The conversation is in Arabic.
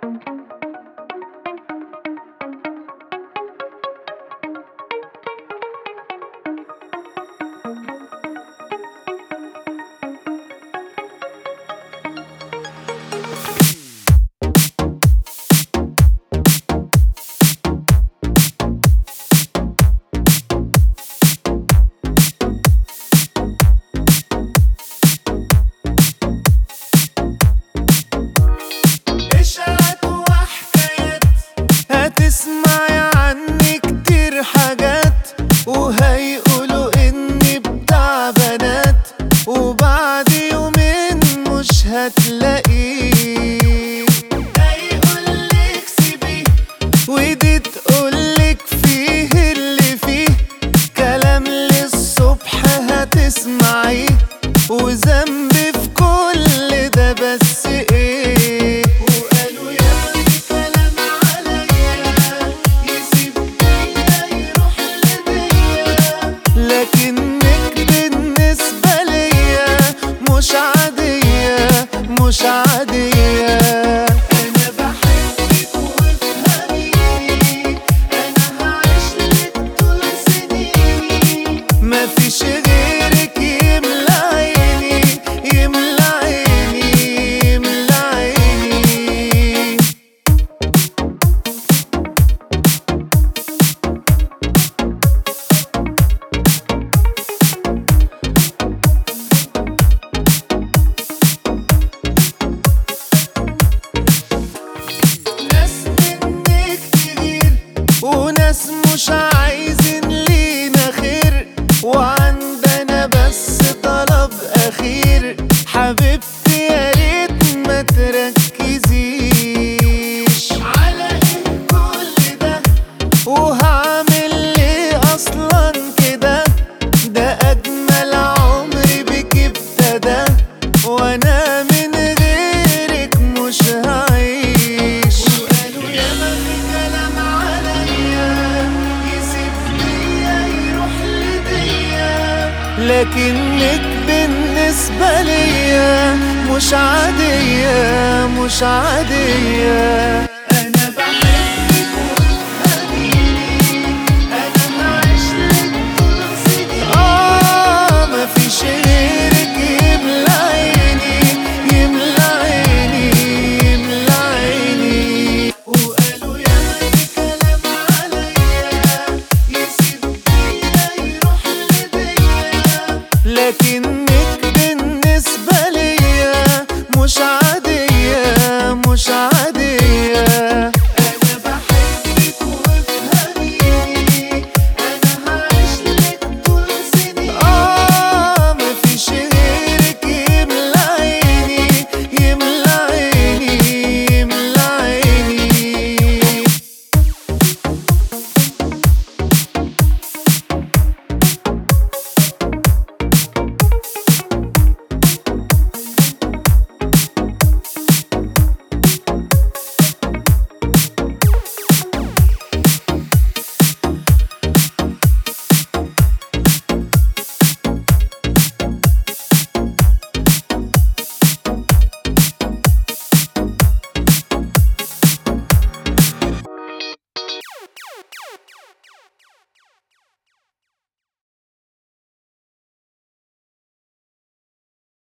هتسمعي عني كتير حاجات، وهيقولوا اني بتاع بنات، وبعد يومين مش هتلاقيه. ده يقولك سيبيه، ودي تقولك فيه اللي فيه، كلام للصبح هتسمعيه، وذنبي في كل ده بس ايه؟ وقالوا يعني كلام عليا يسيب بيا يروح لبيا، لكنك بالنسبة ليا مش عادية مش عادية. أنا بحبك وافهميني، أنا هعيشلك طول سنيني، مفيش غيرك يملى عيني يملى عيني يملى عيني. ناس منك كتير، وناس مش عايزين لينا خير، وعندنا بس طلب أخير، حبيبتي يا ريت ما تركزيش على إيه كل ده، وهعمل ليه أصلا كده، ده أجمل عمري بك ابتدى، وأنا من غيرك مش هعيش. وقالوا ياما في كلام عليا يسيب بيا يروح لبيا، لكنك بالنسبة ليا مش عادية مش عادية. أنا بحبك وافهميني، أنا هعيشلك طول سنيني، مفيش غيرك يملى عيني يملى عيني يملى عيني. وقالوا ياما في كلام عليا يسيب بيا يروح لبيا، لكنك بالنسبة ليا مش عادية مش عادية.